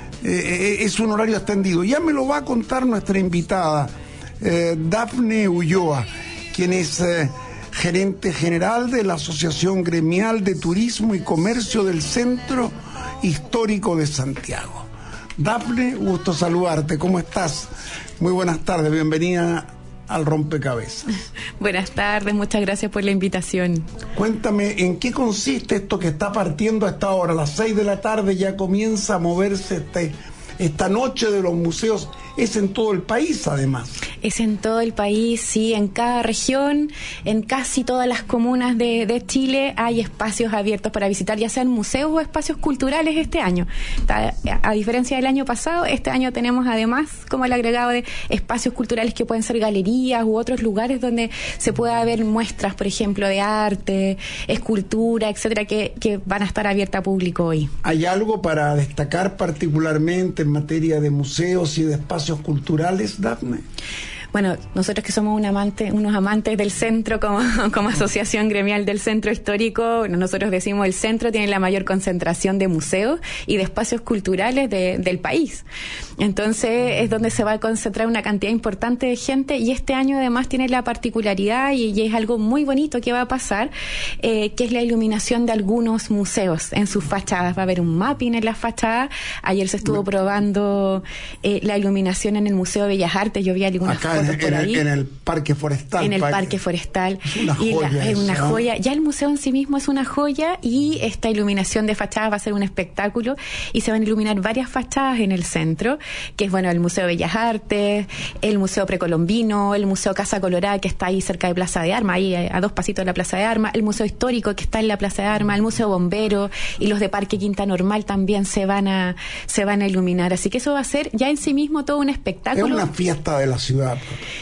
eh, es un horario extendido. Ya me lo va a contar nuestra invitada, eh, Dafne Ulloa, quien es eh, gerente general de la Asociación Gremial de Turismo y Comercio del Centro Histórico de Santiago. Dafne, gusto saludarte. ¿Cómo estás? Muy buenas tardes, bienvenida al Rompecabezas. Buenas tardes, muchas gracias por la invitación. Cuéntame, ¿en qué consiste esto que está partiendo a esta hora? A las seis de la tarde ya comienza a moverse este, esta Noche de los Museos. Es en todo el país, además. Es en todo el país, sí, en cada región, en casi todas las comunas de, de Chile hay espacios abiertos para visitar, ya sean museos o espacios culturales este año. A, a diferencia del año pasado, este año tenemos además como el agregado de espacios culturales que pueden ser galerías u otros lugares donde se pueda ver muestras, por ejemplo, de arte, escultura, etcétera, que, que van a estar abiertas a público hoy. ¿Hay algo para destacar particularmente en materia de museos y de espacios culturales, Dafne? Bueno, nosotros que somos un amante, unos amantes del centro como, como asociación gremial del centro histórico, nosotros decimos el centro tiene la mayor concentración de museos y de espacios culturales de, del país. Entonces es donde se va a concentrar una cantidad importante de gente y este año además tiene la particularidad y, y es algo muy bonito que va a pasar, eh, que es la iluminación de algunos museos en sus fachadas. Va a haber un mapping en las fachadas. Ayer se estuvo probando eh, la iluminación en el Museo de Bellas Artes. Yo vi algunas Acá en, en, el, en el Parque Forestal. En el parque. Parque Forestal. Es una y joya. La, es eso, una ¿no? joya. Ya el museo en sí mismo es una joya y esta iluminación de fachadas va a ser un espectáculo y se van a iluminar varias fachadas en el centro, que es bueno el Museo de Bellas Artes, el Museo Precolombino, el Museo Casa Colorada que está ahí cerca de Plaza de Armas, ahí a dos pasitos de la Plaza de Armas, el Museo Histórico que está en la Plaza de Armas, el Museo Bombero y los de Parque Quinta Normal también se van a se van a iluminar. Así que eso va a ser ya en sí mismo todo un espectáculo. Es una fiesta de la ciudad.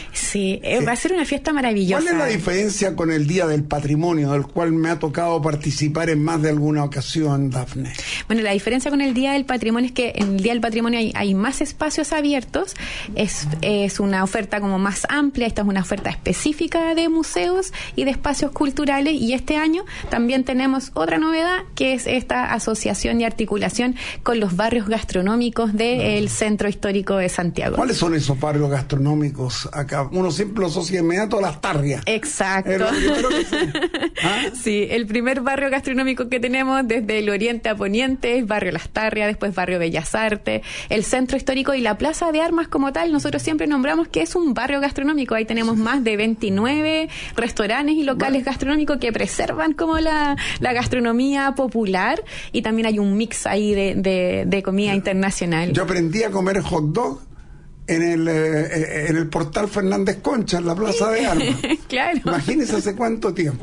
Sí, eh, va a ser una fiesta maravillosa. ¿Cuál es la diferencia con el Día del Patrimonio, del cual me ha tocado participar en más de alguna ocasión, Dafne? Bueno, la diferencia con el Día del Patrimonio es que en el Día del Patrimonio hay, hay más espacios abiertos, es, es una oferta como más amplia, esta es una oferta específica de museos y de espacios culturales y este año también tenemos otra novedad que es esta asociación y articulación con los barrios gastronómicos del Centro Histórico de Santiago. ¿Cuáles son esos barrios gastronómicos? barrios acá. Uno siempre lo asocia inmediato a Las Tarrias. Exacto. Es lo primero que se- ¿Ah? Sí, el primer barrio gastronómico que tenemos desde el oriente a poniente es Barrio Las Tarrias, después Barrio Bellas Artes, el Centro Histórico y la Plaza de Armas como tal. Nosotros siempre nombramos que es un barrio gastronómico. Ahí tenemos más de veintinueve restaurantes y locales gastronómicos que preservan como la, la gastronomía popular, y también hay un mix ahí de, de, de comida internacional. Yo aprendí a comer hot dog en el, eh, en el portal Fernández Concha, en la Plaza de Armas. Claro. Imagínese hace cuánto tiempo.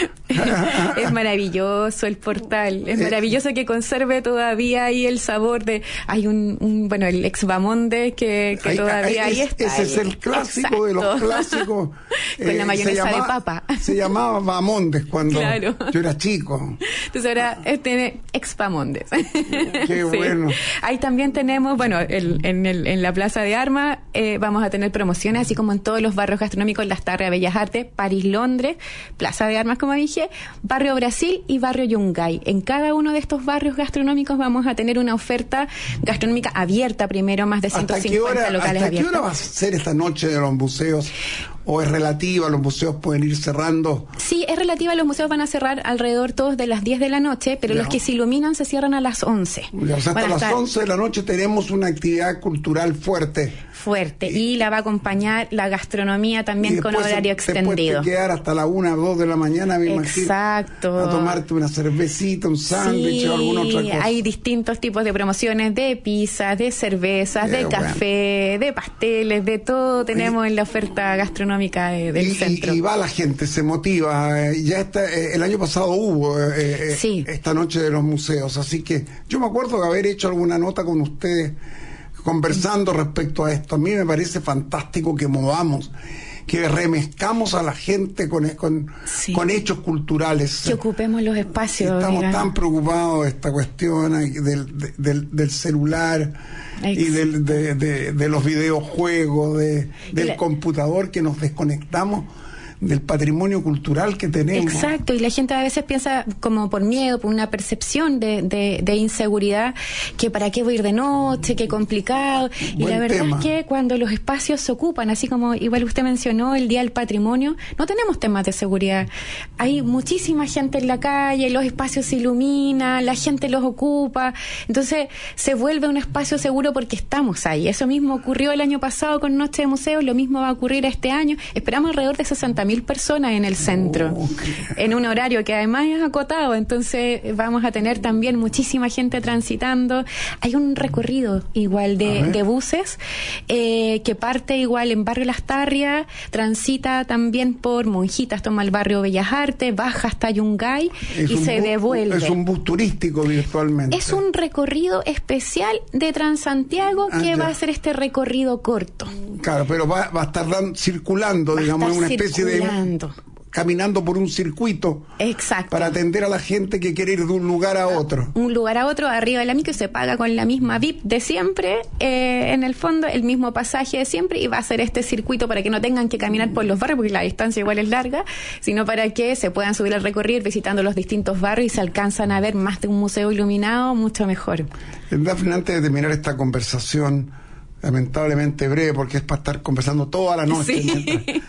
Es maravilloso el portal, es maravilloso que conserve todavía ahí el sabor de, hay un, un bueno, el ex Bamonde que, que Ahí- todavía ahí ahí es- está. ese es el clásico de los Exacto. clásicos. Con Eh, la se mayonesa de llamaba- papa. Se llamaba Bamondes cuando Claro. yo era chico. Entonces ahora eh, tiene ex Bamondes. Qué bueno. Ahí también tenemos, bueno, el, en, el, en la Plaza de Armas eh, vamos a tener promociones, así como en todos los barrios gastronómicos, Las Tarrias, Bellas Artes, París, Londres, Plaza de Armas, como dije, Barrio Brasil y Barrio Yungay. En cada uno de estos barrios gastronómicos vamos a tener una oferta gastronómica abierta primero, más de ciento ¿Hasta qué cincuenta hora, locales hasta qué abiertos. hora va a ser esta noche de los museos? ¿O es relativa? ¿Los museos pueden ir cerrando? Sí, es relativa, los museos van a cerrar alrededor todos de las diez de la noche, pero Ya. los que se iluminan se cierran a las once. Ya, o sea, Van hasta a las estar once de la noche tenemos una actividad cultural fuerte. fuerte, y la va a acompañar la gastronomía Y también con después horario te- te extendido. puedes quedar hasta la una o dos de la mañana, me imagino. Exacto. A tomarte una cervecita, un sándwich o alguna otra cosa. Hay distintos tipos de promociones de pizzas, de cervezas, Qué de bueno. café, de pasteles, de todo tenemos en la oferta gastronómica de- del y, centro. y va la gente, se motiva. eh, Ya está, eh, el año pasado hubo eh, eh, Sí. esta noche de los museos, así que yo me acuerdo de haber hecho alguna nota con ustedes conversando respecto a esto. A mí me parece fantástico que movamos, que remezcamos a la gente con, con, con hechos culturales. Que ocupemos los espacios. Estamos digamos. tan preocupados de esta cuestión eh, del, de- del, del celular y del, de, de, de los videojuegos, de, del la- computador, que nos desconectamos del patrimonio cultural que tenemos. Exacto, y la gente a veces piensa como por miedo, por una percepción de, de, de inseguridad, que para qué voy a ir de noche, qué complicado. Y Buen la verdad tema. es que cuando los espacios se ocupan, así como igual usted mencionó el Día del Patrimonio, no tenemos temas de seguridad. Hay muchísima gente en la calle, los espacios se iluminan, la gente los ocupa, entonces se vuelve un espacio seguro porque estamos ahí. Eso mismo ocurrió el año pasado con Noche de Museos, lo mismo va a ocurrir este año. Esperamos alrededor de sesenta mil personas en el centro, en un horario que además es acotado, entonces vamos a tener también muchísima gente transitando. Hay un recorrido igual de, de buses eh, que parte igual en Barrio Las Tarrias, transita también por Monjitas, toma el Barrio Bellas Artes, baja hasta Yungay Es y un se bu- devuelve. Es un bus turístico virtualmente. Es un recorrido especial de Transantiago Ah, que ya. va a ser este recorrido corto. Claro, pero va, va a estar dan- circulando, digamos, estar una especie de... circulando. Caminando por un circuito. Exacto. Para atender a la gente que quiere ir de un lugar a otro. Un lugar a otro, arriba de la micro, se paga con la misma V I P de siempre, eh, en el fondo el mismo pasaje de siempre, y va a ser este circuito para que no tengan que caminar por los barrios, porque la distancia igual es larga, sino para que se puedan subir al recorrido visitando los distintos barrios y se alcanzan a ver más de un museo iluminado, mucho mejor. Daphne, antes de terminar esta conversación, lamentablemente breve, porque es para estar conversando toda la noche. Sí. mientras-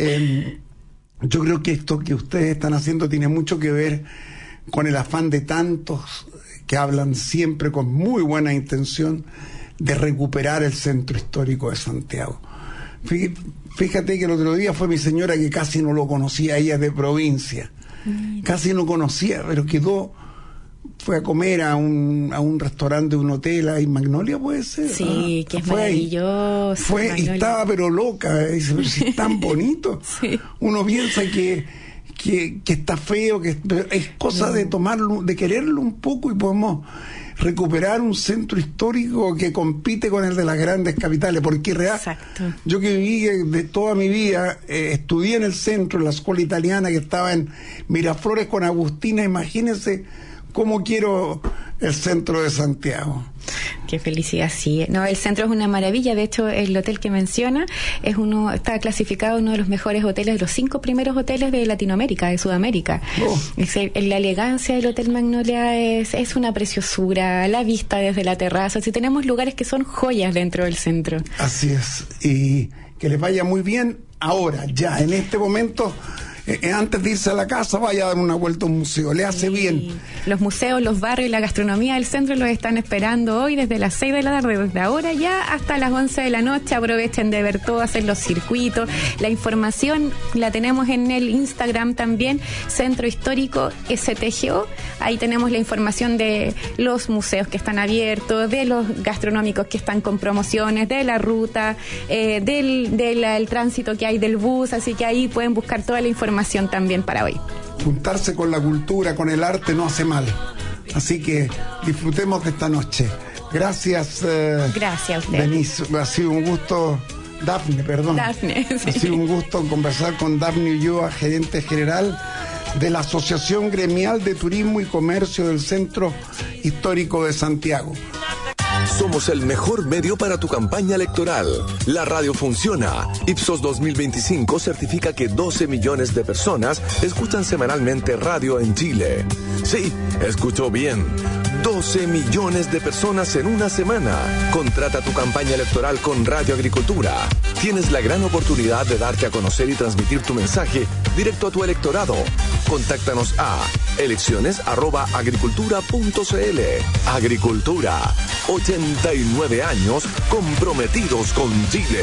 eh, yo creo que esto que ustedes están haciendo tiene mucho que ver con el afán de tantos que hablan siempre con muy buena intención de recuperar el centro histórico de Santiago. Fí- Fíjate que el otro día fue mi señora, que casi no lo conocía, ella es de provincia, casi no conocía, pero quedó, fue a comer a un, a un restaurante, un hotel ahí en Magnolia, puede ser. Sí, Ah, que es fue ahí. maravilloso. Fue y Magnolia. estaba pero loca, eh, dice, pero si es tan bonito. Sí. Uno piensa que, que, que está feo, que pero es cosa de tomarlo, de quererlo un poco, y podemos recuperar un centro histórico que compite con el de las grandes capitales, porque real, Exacto. yo que viví de toda mi vida, eh, estudié en el centro, en la escuela italiana que estaba en Miraflores con Agustina, imagínense cómo quiero el centro de Santiago. Qué felicidad, sí. No, el centro es una maravilla. De hecho, el hotel que menciona es uno, está clasificado uno de los mejores hoteles, de los cinco primeros hoteles de Latinoamérica, de Sudamérica. Oh. Es el- la elegancia del Hotel Magnolia es, es una preciosura, la vista desde la terraza. Si tenemos lugares que son joyas dentro del centro. Así es. Y que les vaya muy bien. Ahora, ya, en este momento, eh, antes de irse a la casa, vaya a dar una vuelta a un museo, le hace Sí. bien. Los museos, los barrios y la gastronomía del centro los están esperando hoy desde las seis de la tarde, desde ahora ya hasta las once de la noche. Aprovechen de ver todo, hacer los circuitos. La información la tenemos en el Instagram también, Centro Histórico S T G O. Ahí tenemos la información de los museos que están abiertos, de los gastronómicos que están con promociones, de la ruta, eh, del, del el tránsito que hay del bus, así que ahí pueden buscar toda la información también para hoy. Juntarse con la cultura, con el arte, no hace mal. Así que disfrutemos de esta noche. Gracias. Eh, Gracias a usted. Denise, ha sido un gusto. Dafne, perdón. Dafne, sí. Ha sido un gusto conversar con Dafne Ulloa, gerente general de la Asociación Gremial de Turismo y Comercio del Centro Histórico de Santiago. Somos el mejor medio para tu campaña electoral. La radio funciona. Ipsos dos mil veinticinco certifica que doce millones de personas escuchan semanalmente radio en Chile. Sí, escuchó bien. doce millones de personas en una semana. Contrata tu campaña electoral con Radio Agricultura. Tienes la gran oportunidad de darte a conocer y transmitir tu mensaje directo a tu electorado. Contáctanos a elecciones arroba agricultura punto cl. Agricultura, ochenta y nueve años comprometidos con Chile.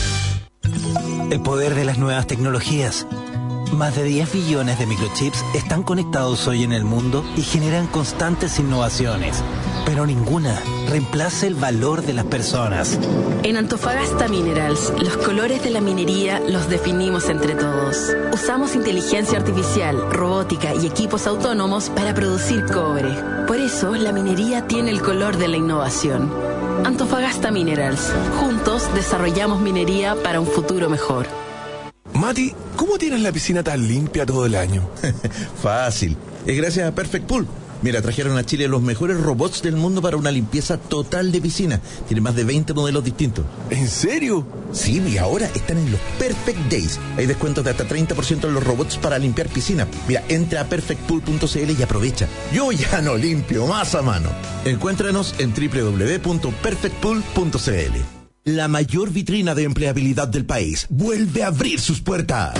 El poder de las nuevas tecnologías. Más de diez billones de microchips están conectados hoy en el mundo y generan constantes innovaciones, pero ninguna reemplaza el valor de las personas. En Antofagasta Minerals, los colores de la minería los definimos entre todos. Usamos inteligencia artificial, robótica y equipos autónomos para producir cobre. Por eso, la minería tiene el color de la innovación. Antofagasta Minerals. Juntos desarrollamos minería para un futuro mejor. Mati, ¿cómo tienes la piscina tan limpia todo el año? Fácil. Es gracias a Perfect Pool. Mira, trajeron a Chile los mejores robots del mundo para una limpieza total de piscina. Tiene más de veinte modelos distintos. ¿En serio? Sí, y ahora están en los Perfect Days. Hay descuentos de hasta treinta por ciento en los robots para limpiar piscina. Mira, entra a perfect pool punto cl y aprovecha. Yo ya no limpio más a mano. Encuéntranos en doble u doble u doble u punto perfect pool punto cl. La mayor vitrina de empleabilidad del país vuelve a abrir sus puertas.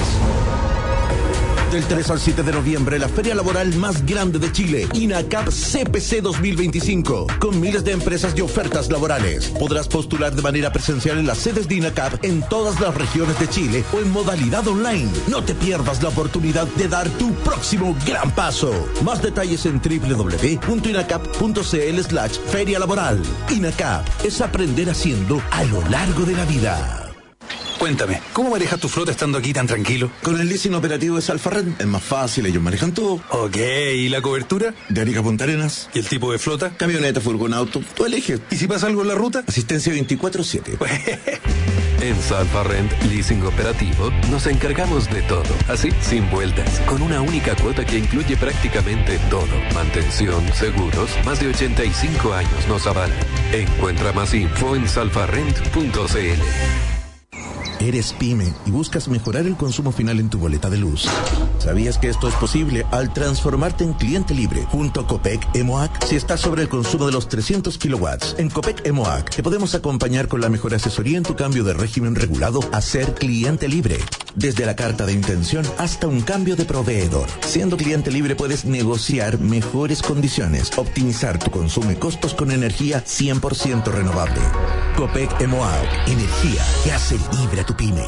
Del tres al siete de noviembre, la feria laboral más grande de Chile, INACAP C P C dos mil veinticinco, con miles de empresas y ofertas laborales. Podrás postular de manera presencial en las sedes de INACAP en todas las regiones de Chile o en modalidad online. No te pierdas la oportunidad de dar tu próximo gran paso. Más detalles en doble u doble u doble u punto inacap punto cl slash feria laboral. INACAP es aprender haciendo a lo largo de la vida. Cuéntame, ¿cómo manejas tu flota estando aquí tan tranquilo? Con el leasing operativo de Salfarren es más fácil, ellos manejan todo. Ok, ¿y la cobertura? De Arica a Punta Arenas. ¿Y el tipo de flota? Camioneta, furgón, auto, tú eliges. ¿Y si pasa algo en la ruta? Asistencia veinticuatro siete. En Salfarrent Leasing Operativo nos encargamos de todo, así sin vueltas, con una única cuota que incluye prácticamente todo. Mantención, seguros, más de ochenta y cinco años nos avalan. Encuentra más info en salfarrent punto cl. Eres pyme y buscas mejorar el consumo final en tu boleta de luz. ¿Sabías que esto es posible al transformarte en cliente libre junto a Copec Emoac? Si estás sobre el consumo de los trescientos kilowatts, en Copec Emoac te podemos acompañar con la mejor asesoría en tu cambio de régimen regulado a ser cliente libre. Desde la carta de intención hasta un cambio de proveedor. Siendo cliente libre puedes negociar mejores condiciones, optimizar tu consumo y costos con energía cien por ciento renovable. Copec Emoac, energía que hace libre a tu pyme.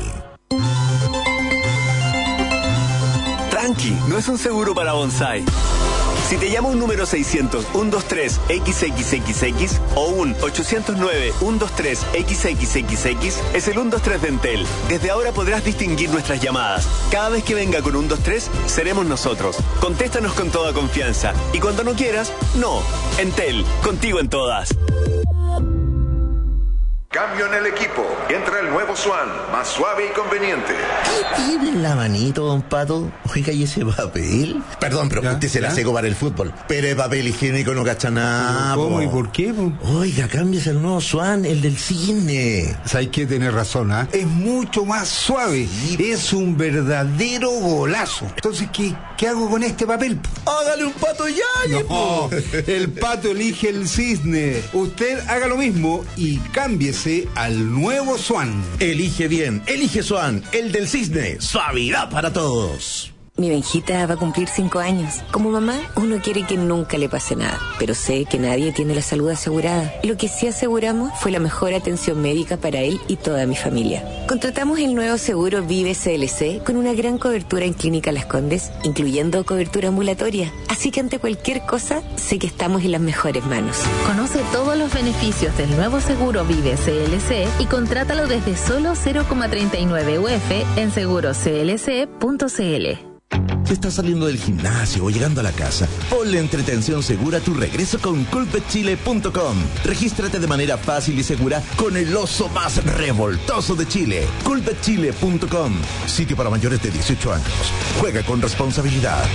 Tranqui, no es un seguro para bonsai. Si te llama un número seiscientos, ciento veintitrés, equis equis equis equis o un ochocientos nueve, ciento veintitrés, equis equis equis equis, es el ciento veintitrés de Entel. Desde ahora podrás distinguir nuestras llamadas. Cada vez que venga con ciento veintitrés, seremos nosotros. Contéstanos con toda confianza. Y cuando no quieras, no. Entel, contigo en todas. Cambio en el equipo. Entra el nuevo Swan, más suave y conveniente. ¿Qué tiene en la manito, don Pato? Oiga, ¿y ese papel? Perdón, pero usted se la secó para el fútbol. Pero el papel higiénico no cacha nada. ¿Cómo po. y por qué? Po? Oiga, cámbiese el nuevo Swan, el del cine. ¿Sabes qué? Tiene razón, ¿ah? ¿eh? Es mucho más suave. Sí. Es un verdadero golazo. Entonces, ¿qué, qué hago con este papel? Hágale un Pato Yaya, no, po. El Pato elige el cisne. Usted haga lo mismo y cámbiese Cámbiese al nuevo Swan. Elige bien, elige Swan, el del cisne. Suavidad para todos. Mi Benjita va a cumplir cinco años. Como mamá, uno quiere que nunca le pase nada, pero sé que nadie tiene la salud asegurada. Lo que sí aseguramos fue la mejor atención médica para él y toda mi familia. Contratamos el nuevo seguro Vive C L C con una gran cobertura en Clínica Las Condes, incluyendo cobertura ambulatoria. Así que ante cualquier cosa, sé que estamos en las mejores manos. Conoce todos los beneficios del nuevo seguro Vive C L C y contrátalo desde solo cero coma treinta y nueve U F en seguro c l c punto c l. Si estás saliendo del gimnasio o llegando a la casa, ponle entretención segura a tu regreso con culpet chile punto com. Regístrate de manera fácil y segura con el oso más revoltoso de Chile. culpet chile punto com. Sitio para mayores de dieciocho años. Juega con responsabilidad.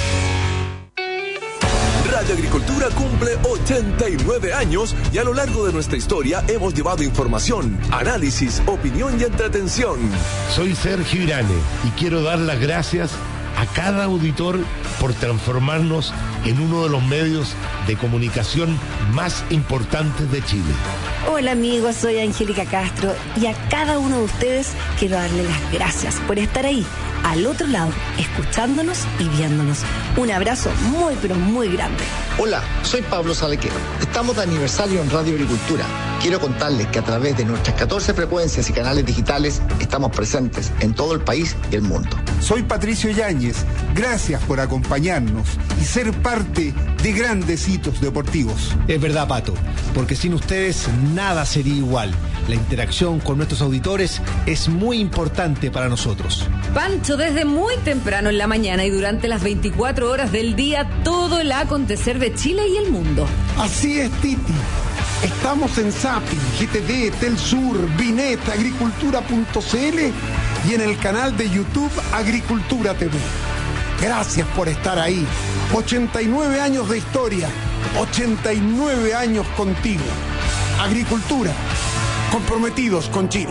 Radio Agricultura cumple ochenta y nueve años y a lo largo de nuestra historia hemos llevado información, análisis, opinión y entretención. Soy Sergio Irane y quiero dar las gracias a cada auditor por transformarnos en uno de los medios de comunicación más importantes de Chile. Hola amigos, soy Angélica Castro y a cada uno de ustedes quiero darle las gracias por estar ahí, al otro lado, escuchándonos y viéndonos. Un abrazo muy pero muy grande. Hola, soy Pablo Salequero. Estamos de aniversario en Radio Agricultura. Quiero contarles que a través de nuestras catorce frecuencias y canales digitales estamos presentes en todo el país y el mundo. Soy Patricio Yáñez. Gracias por acompañarnos y ser parte de grandes hitos deportivos. Es verdad, Pato, porque sin ustedes nada sería igual. La interacción con nuestros auditores es muy importante para nosotros. Pancho, desde muy temprano en la mañana y durante las veinticuatro horas del día, todo el acontecer de Chile y el mundo. Así es, Titi. Estamos en Zapping, G T D, Telsur, Binet, agricultura punto c l y en el canal de YouTube Agricultura T V. Gracias por estar ahí. ochenta y nueve años de historia, ochenta y nueve años contigo. Agricultura, comprometidos con Chile.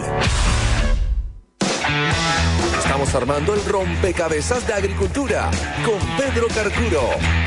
Estamos armando el rompecabezas de Agricultura con Pedro Carcuro.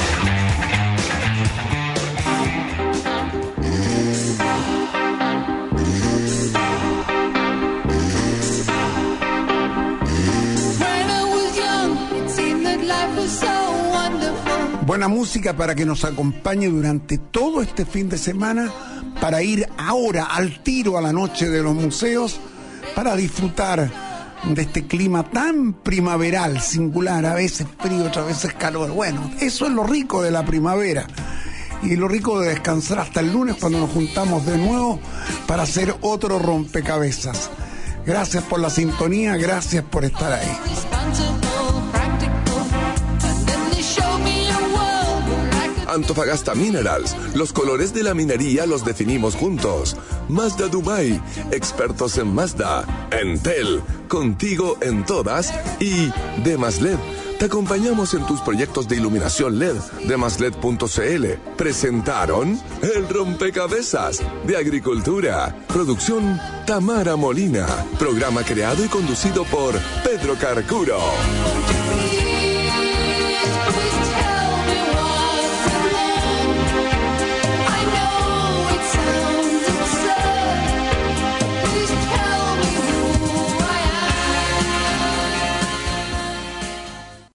Buena música para que nos acompañe durante todo este fin de semana, para ir ahora al tiro a la noche de los museos, para disfrutar de este clima tan primaveral, singular, a veces frío, otras veces calor. Bueno, eso es lo rico de la primavera y lo rico de descansar hasta el lunes cuando nos juntamos de nuevo para hacer otro rompecabezas. Gracias por la sintonía, gracias por estar ahí. Antofagasta Minerals, los colores de la minería los definimos juntos. Mazda Dubai, expertos en Mazda. Entel, contigo en todas. Y Demasled, te acompañamos en tus proyectos de iluminación L E D. Demasled punto c l presentaron el rompecabezas de Agricultura. Producción Tamara Molina. Programa creado y conducido por Pedro Carcuro.